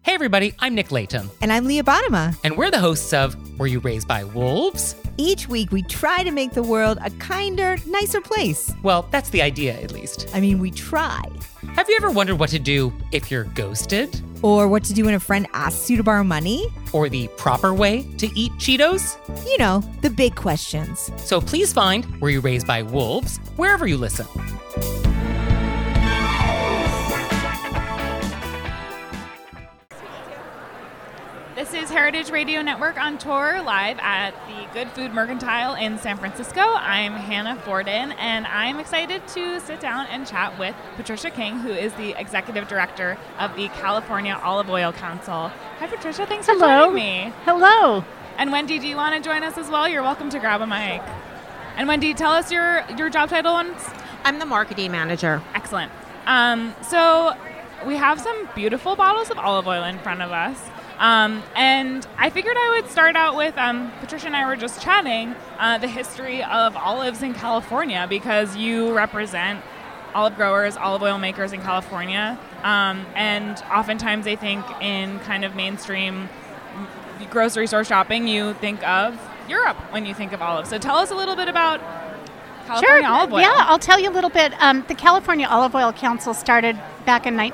Hey everybody, I'm Nick Layton. And I'm Leah Bottima. And we're the hosts of Were You Raised by Wolves? Each week we try to make the world a kinder, nicer place. Well, that's the idea, at least. I mean, we try. Have you ever wondered what to do if you're ghosted? Or what to do when a friend asks you to borrow money? Or the proper way to eat Cheetos? You know, the big questions. So please find Were You Raised by Wolves wherever you listen. This is Heritage Radio Network on tour live at the Good Food Mercantile in San Francisco. I'm Hannah Forden, and I'm excited to sit down and chat with Patricia King, who is the Executive Director of the California Olive Oil Council. Hi, Patricia. Thanks for joining me. Hello. And Wendy, do you want to join us as well? You're welcome to grab a mic. And Wendy, tell us your job title once. I'm the marketing manager. Excellent. So we have some beautiful bottles of olive oil in front of us. And I figured I would start out with, Patricia and I were just chatting, the history of olives in California, because you represent olive growers, olive oil makers in California. And oftentimes they think in kind of mainstream grocery store shopping, you think of Europe when you think of olives. So tell us a little bit about California olive oil. Yeah, I'll tell you a little bit. The California Olive Oil Council started back in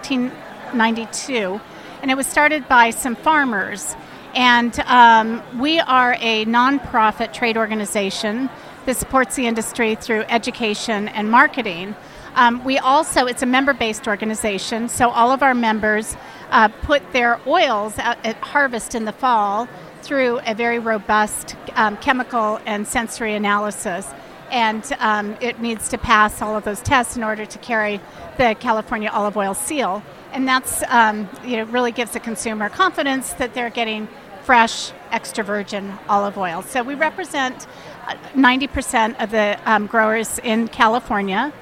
1992. And it was started by some farmers. And we are a nonprofit trade organization that supports the industry through education and marketing. It's a member-based organization, so all of our members put their oils out at harvest in the fall through a very robust chemical and sensory analysis. And it needs to pass all of those tests in order to carry the California Olive Oil seal. And that's, really gives the consumer confidence that they're getting fresh, extra virgin olive oil. So we represent 90% of the growers in California.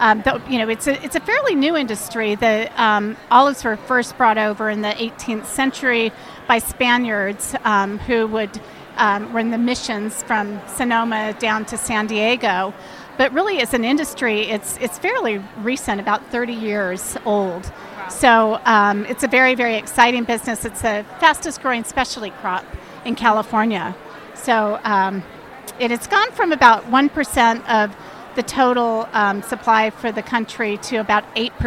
It's a fairly new industry. The olives were first brought over in the 18th century by Spaniards who were in the missions from Sonoma down to San Diego. But really, as an industry, it's fairly recent, about 30 years old. So it's a very, very exciting business. It's the fastest growing specialty crop in California. So it's gone from about 1% of the total supply for the country to about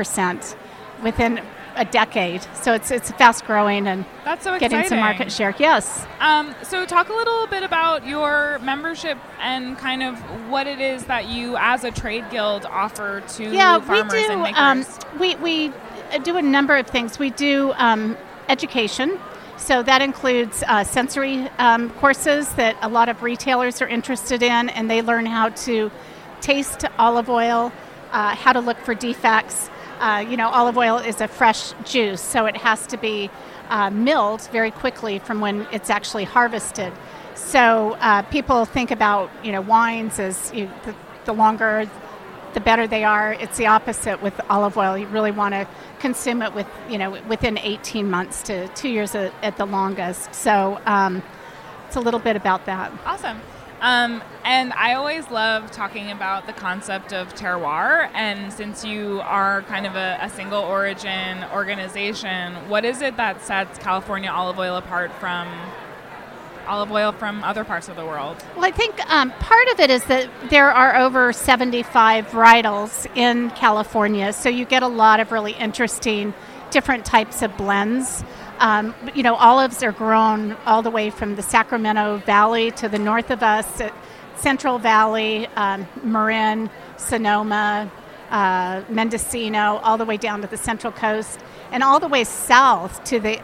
8% within a decade. So it's fast growing and that's so getting exciting. Some market share. Yes. So talk a little bit about your membership and kind of what it is that you as a trade guild offer to farmers and makers. We do a number of things. We do education. So that includes sensory courses that a lot of retailers are interested in, and they learn how to taste olive oil, how to look for defects. Olive oil is a fresh juice, so it has to be milled very quickly from when it's actually harvested. So people think about, wines as the longer, the better they are. It's the opposite with olive oil. You really want to consume it within 18 months to 2 years at the longest. So it's a little bit about that. Awesome. And I always love talking about the concept of terroir. And since you are kind of a single origin organization, what is it that sets California olive oil apart from olive oil from other parts of the world? Well, I think part of it is that there are over 75 varietals in California. So you get a lot of really interesting different types of blends. Olives are grown all the way from the Sacramento Valley to the north of us, Central Valley, Marin, Sonoma, Mendocino, all the way down to the Central Coast, and all the way south to the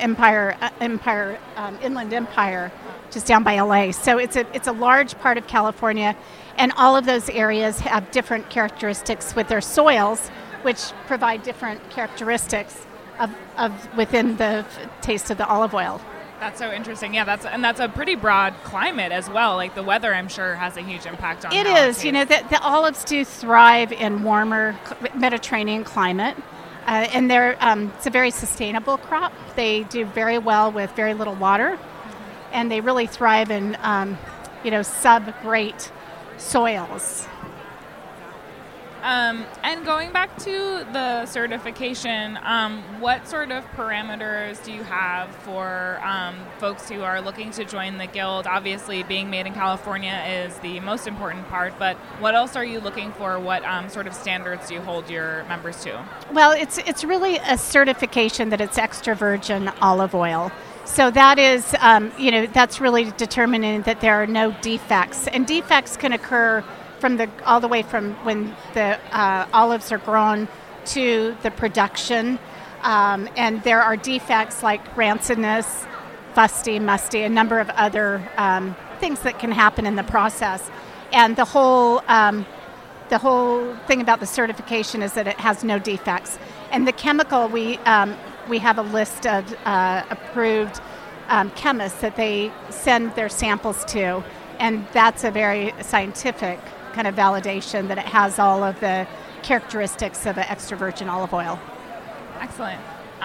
Inland Empire, just down by LA. So it's a large part of California, and all of those areas have different characteristics with their soils, which provide different characteristics of within the taste of the olive oil. That's so interesting. Yeah, that's a pretty broad climate as well. Like the weather, I'm sure, has a huge impact on it. It is. The olives do thrive in warmer Mediterranean climate, and it's a very sustainable crop. They do very well with very little water, and they really thrive in sub-great soils. And going back to the certification, what sort of parameters do you have for folks who are looking to join the guild? Obviously, being made in California is the most important part, but what else are you looking for? What sort of standards do you hold your members to? Well, it's really a certification that it's extra virgin olive oil. So that is, that's really determining that there are no defects. And defects can occur all the way from when the olives are grown to the production. And there are defects like rancidness, fusty, musty, a number of other things that can happen in the process. And the whole thing about the certification is that it has no defects. And the chemical, we have a list of approved chemists that they send their samples to, and that's a very scientific kind of validation that it has all of the characteristics of an extra virgin olive oil. Excellent.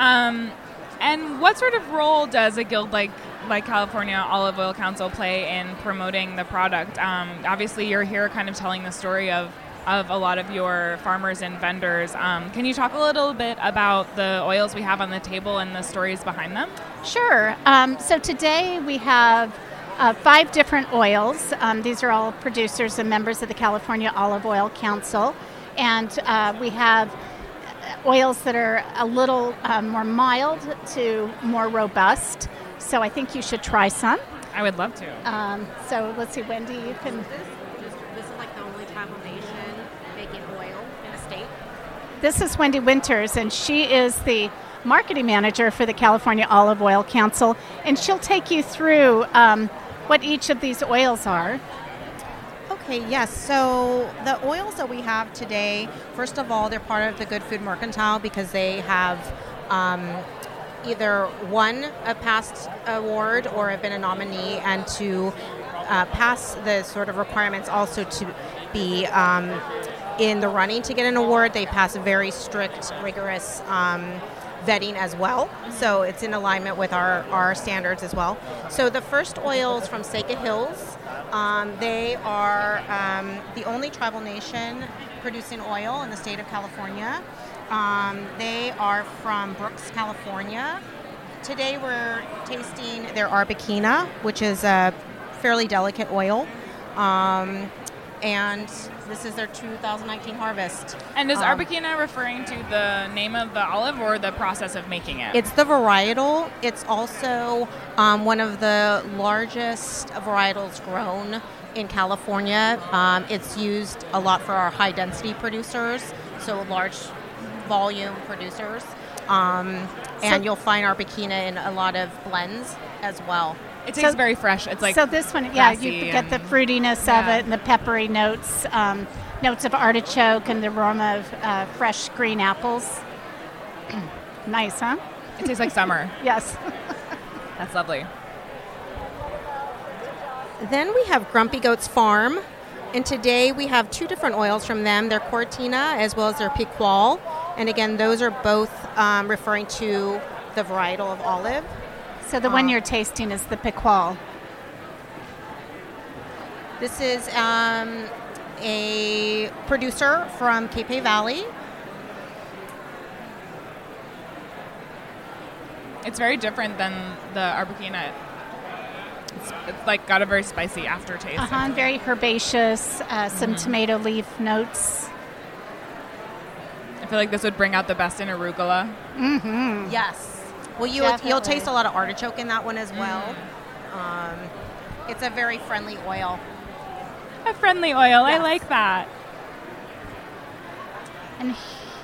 And what sort of role does a guild like California Olive Oil Council play in promoting the product? Obviously, you're here kind of telling the story of a lot of your farmers and vendors. Can you talk a little bit about the oils we have on the table and the stories behind them? Sure. So today we have 5 different oils. These are all producers and members of the California Olive Oil Council. And we have oils that are a little more mild to more robust. So I think you should try some. I would love to. So let's see, Wendy, you can... This is like the only tribal nation making oil in the state. This is Wendy Winters, and she is the marketing manager for the California Olive Oil Council, and she'll take you through what each of these oils are. Okay, yes. So the oils that we have today, first of all, they're part of the Good Food Mercantile because they have either won a past award or have been a nominee, and to pass the sort of requirements also to be in the running to get an award, they pass a very strict, rigorous vetting as well. So it's in alignment with our standards as well. So the first oils from Seca Hills, they are the only tribal nation producing oil in the state of California. They are from Brooks, California. Today we're tasting their Arbequina, which is a fairly delicate oil. And this is their 2019 harvest. And is Arbequina referring to the name of the olive or the process of making it? It's the varietal. It's also one of the largest varietals grown in California. It's used a lot for our high density producers, so large volume producers. And you'll find Arbequina in a lot of blends as well. It tastes very fresh. It's like so this one, yeah, you get the fruitiness of it and the peppery notes, notes of artichoke and the aroma of fresh green apples. Nice, huh? It tastes like summer. Yes. That's lovely. Then we have Grumpy Goats Farm, and today we have 2 different oils from them, their Cortina as well as their Picual. And again, those are both referring to the varietal of olive. So the one you're tasting is the Picual. This is a producer from Capay Valley. It's very different than the Arbequina. It's like got a very spicy aftertaste. Very herbaceous, some tomato leaf notes. I feel like this would bring out the best in arugula. Mm-hmm. Yes. Well, you'll taste a lot of artichoke in that one as well. It's a very friendly oil. A friendly oil. Yes. I like that. And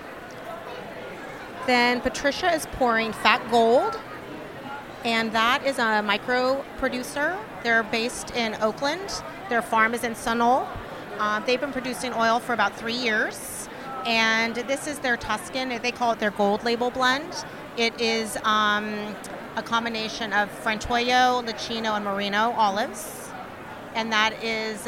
then Patricia is pouring Fat Gold, and that is a micro producer. They're based in Oakland. Their farm is in Sunol. They've been producing oil for about 3 years, and this is their Tuscan. They call it their Gold Label blend. It is a combination of Frentoyo, Licino, and Merino olives, and that is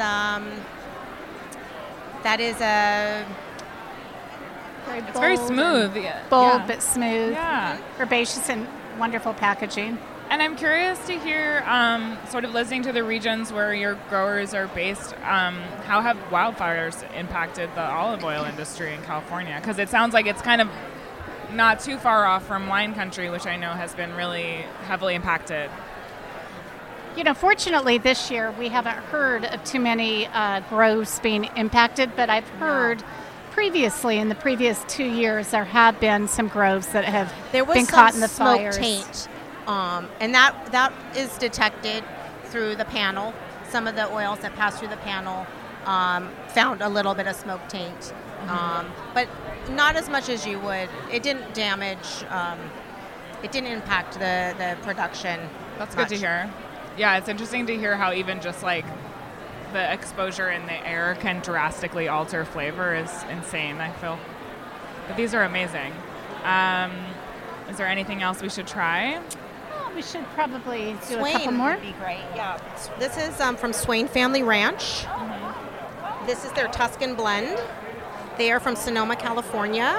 a It's very smooth. bold Yeah. but smooth. Yeah. Herbaceous and wonderful packaging. And I'm curious to hear, sort of listening to the regions where your growers are based, how have wildfires impacted the olive oil industry in California? Because it sounds like it's kind of not too far off from wine country, which I know has been really heavily impacted. Fortunately this year we haven't heard of too many groves being impacted, but I've heard previously in the previous 2 years there have been some groves that have been caught in the fires. There was some smoke taint, and that is detected through the panel. Some of the oils that pass through the panel found a little bit of smoke taint, but not as much as you would. It didn't damage, it didn't impact the production. That's much. good to hear. Yeah, it's interesting to hear how even just like the exposure in the air can drastically alter flavor is insane, I feel. But these are amazing. Is there anything else we should try? Oh, we should probably do Swain a couple more. would be great. Yeah. This is from Swain Family Ranch. This is their Tuscan blend. They are from Sonoma, California.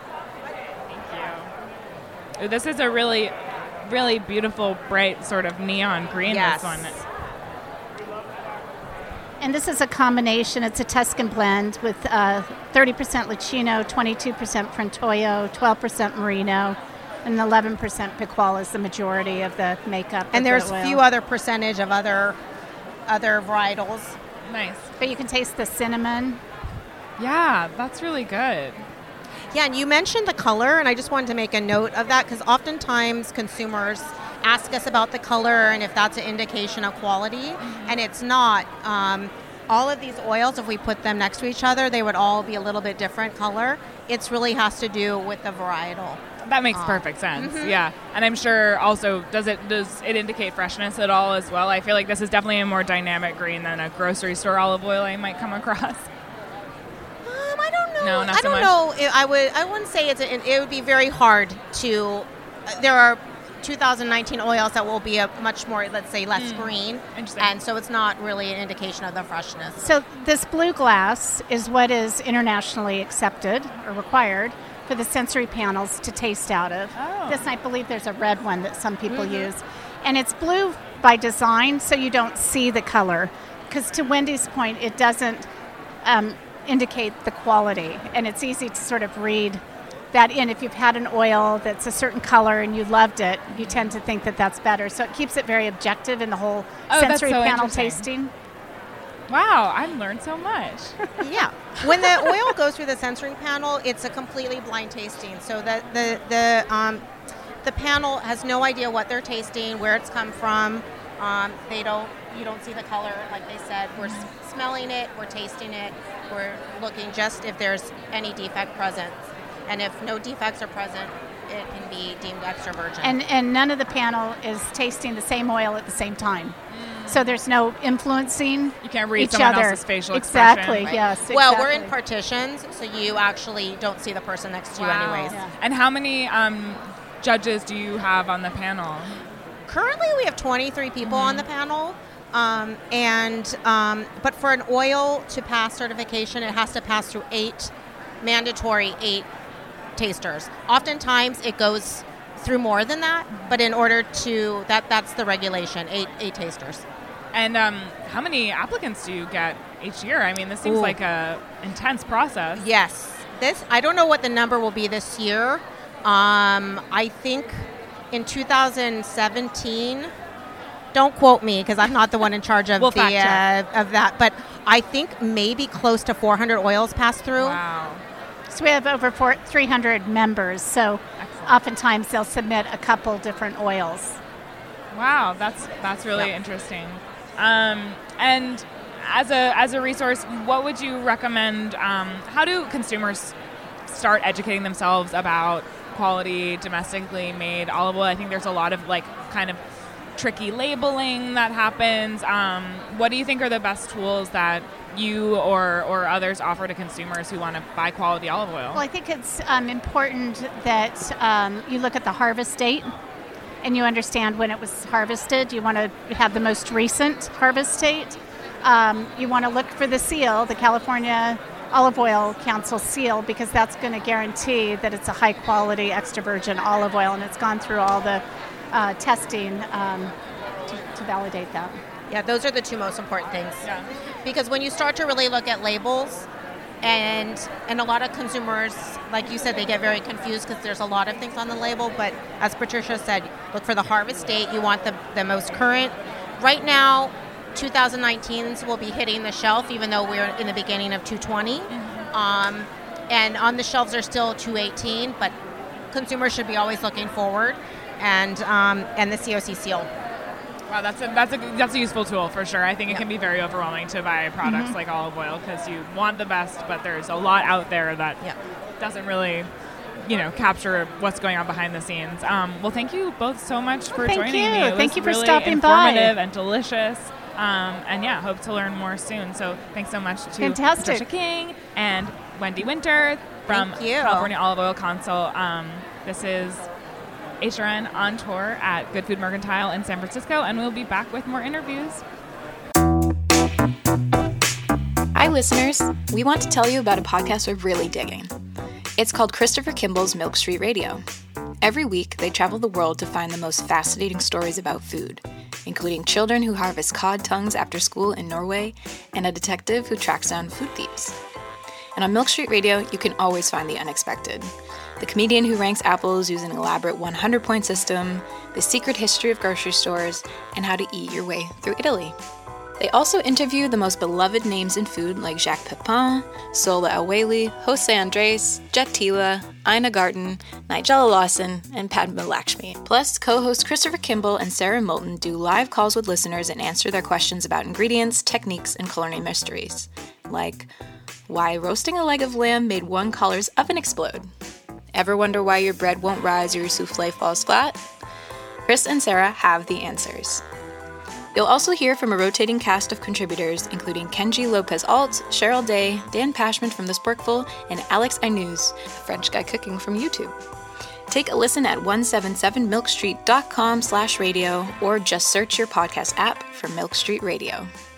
Thank you. Ooh, this is a really, really beautiful, bright sort of neon green. Yes. This one. And this is a combination. It's a Tuscan blend with 30% Licino, 22% Frontoio, 12% Merino, and 11% Picual is the majority of the makeup. And there's the a oil. few other percentage of other varietals. Nice. But you can taste the cinnamon. Yeah, that's really good. Yeah, and you mentioned the color, and I just wanted to make a note of that because oftentimes consumers ask us about the color and if that's an indication of quality, and it's not. All of these oils, if we put them next to each other, they would all be a little bit different color. It really has to do with the varietal. That makes perfect sense. Yeah, and I'm sure also does it indicate freshness at all as well? I feel like this is definitely a more dynamic green than a grocery store olive oil I might come across. I don't know. No, not I so don't much? know. I wouldn't say it would be very hard to. There are 2019 oils that will be a much more, let's say, less green, Interesting. and so it's not really an indication of the freshness. So this blue glass is what is internationally accepted or required for the sensory panels to taste out of. Oh. This, I believe there's a red one that some people use. And it's blue by design, so you don't see the color. Because to Wendy's point, it doesn't indicate the quality. And it's easy to sort of read that in. If you've had an oil that's a certain color and you loved it, you tend to think that that's better. So it keeps it very objective in the whole Oh, that's sensory so panel interesting. tasting. Wow, I've learned so much. Yeah. When the oil goes through the sensory panel, it's a completely blind tasting. So the panel has no idea what they're tasting, where it's come from. You don't see the color, like they said. We're smelling it, we're tasting it, we're looking just if there's any defect present. And if no defects are present, it can be deemed extra virgin. And none of the panel is tasting the same oil at the same time. So there's no influencing You can't read each someone other. else's facial Exactly, expression. yes. Well, we're in exactly. partitions, so you actually don't see the person next to you Wow. anyways. Yeah. And how many judges do you have on the panel? Currently, we have 23 people on the panel. But for an oil to pass certification, it has to pass through 8 tasters. Oftentimes, it goes through more than that, but in order to, that's the regulation, 8 tasters. And how many applicants do you get each year? I mean, this seems Ooh. like a intense process. Yes. I don't know what the number will be this year. I think in 2017, don't quote me because I'm not the one in charge of We'll fact check. of that, but I think maybe close to 400 oils pass through. Wow. So we have over 300 members, so Excellent. oftentimes they'll submit a couple different oils. Wow, that's really interesting. And as a resource, what would you recommend? How do consumers start educating themselves about quality, domestically made olive oil? I think there's a lot of kind of tricky labeling that happens. What do you think are the best tools that you or others offer to consumers who want to buy quality olive oil? Well, I think it's important that you look at the harvest date and you understand when it was harvested. You want to have the most recent harvest date. You want to look for the seal, the California Olive Oil Council seal, because that's going to guarantee that it's a high quality extra virgin olive oil and it's gone through all the testing to validate that. Yeah, those are the two most important things. Yeah. Because when you start to really look at labels, and a lot of consumers, like you said, they get very confused because there's a lot of things on the label. But as Patricia said, look for the harvest date. You want the most current. Right now, 2019s will be hitting the shelf, even though we're in the beginning of 220. And on the shelves are still 218, but consumers should be always looking forward. And the COC seal. Wow, that's a useful tool for sure. I think it can be very overwhelming to buy products like olive oil because you want the best, but there's a lot out there that doesn't really, capture what's going on behind the scenes. Well, thank you both so much for joining me. Thank you for really stopping by. Informative and delicious. And hope to learn more soon. So thanks so much to Patricia King and Wendy Winter from California Olive Oil Council. This is HRN on tour at Good Food Mercantile in San Francisco, and we'll be back with more interviews. Hi, listeners. We want to tell you about a podcast we're really digging. It's called Christopher Kimball's Milk Street Radio. Every week, they travel the world to find the most fascinating stories about food, including children who harvest cod tongues after school in Norway and a detective who tracks down food thieves. And on Milk Street Radio, you can always find the unexpected. The comedian who ranks apples using an elaborate 100-point system, the secret history of grocery stores, and how to eat your way through Italy. They also interview the most beloved names in food like Jacques Pepin, Sola El-Waylly, Jose Andres, Jet Tila, Ina Garten, Nigella Lawson, and Padma Lakshmi. Plus, co-hosts Christopher Kimball and Sarah Moulton do live calls with listeners and answer their questions about ingredients, techniques, and culinary mysteries. Like, why roasting a leg of lamb made one caller's oven explode? Ever wonder why your bread won't rise or your souffle falls flat? Chris and Sarah have the answers. You'll also hear from a rotating cast of contributors, including Kenji Lopez-Alt, Cheryl Day, Dan Pashman from The Sporkful, and Alex Aynous, a French guy cooking from YouTube. Take a listen at 177milkstreet.com/radio or just search your podcast app for Milk Street Radio.